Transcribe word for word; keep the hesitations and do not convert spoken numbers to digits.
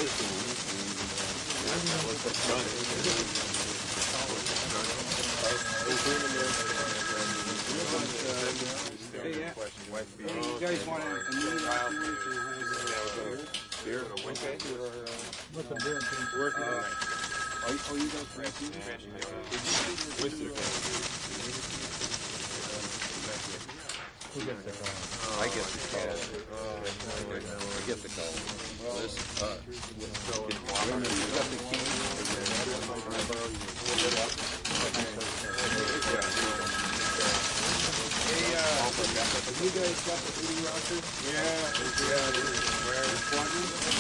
You guys want a new trial? Beer? Okay. What's the beer? Working tonight. Oh, you, oh, you guys drank beer? Whistler. Who gets the call? I get the call. I get the call. This, uh, you got the key? Hey, uh, you guys got the foodie roster? Yeah, yeah, where? Quadrant?